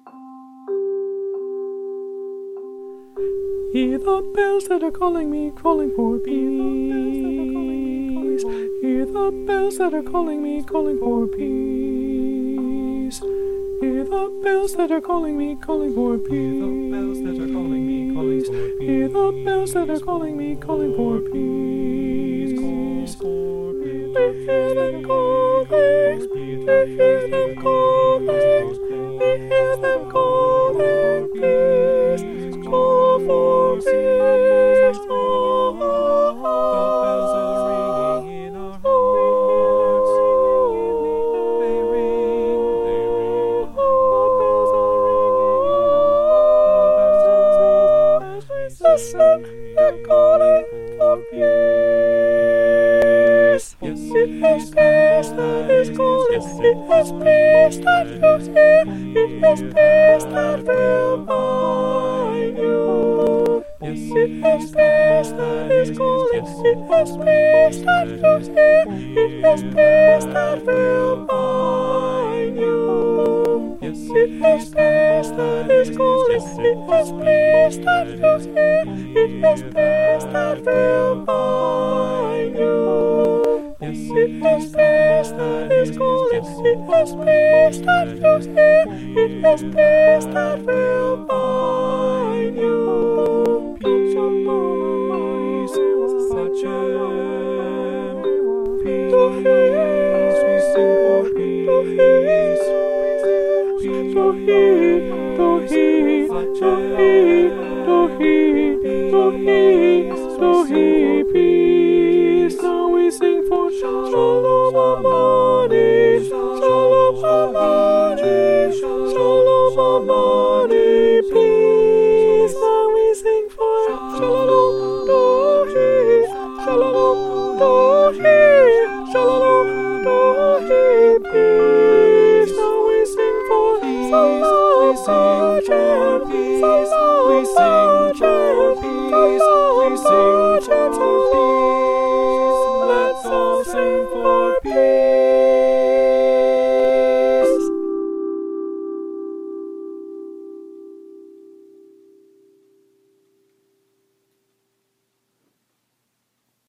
Hear the bells that are calling me, calling for peace. Hear the bells that are calling me, calling for peace. Hear the bells that are calling me, calling for peace. Hear the bells that are calling me, calling for peace. We hear them calling, we hear them calling, we hear them calling, peace. Call for peace. The bells are ringing in our hearts. They ring, they ring. The bells are ringing. As we listen, they're calling for peace. Yes, it is peace that is calling. It is peace that you hear. It is peace that will bind you. Yes, it is peace that is calling. It is peace that you hear. It is peace that will bind you. Yes, it is peace that is calling. It is peace that you hear. It is peace that will bind you. Yes, it is peace that is calling. It is peace that you hear. It is peace that will bind you. Peace upon us, Hashem. To peace, we sing for peace. To hear, to hear, to hear, to hear, to hear, to hear peace. Now we sing for Shalom Amani, Shalom Amani, Shalom Amani, peace. Now we sing for Shalom Dohi, Shalom Dohi, Shalom Dohi, peace. Now we sing for Salam Hashem, Salam Hashem, Salam Hashem.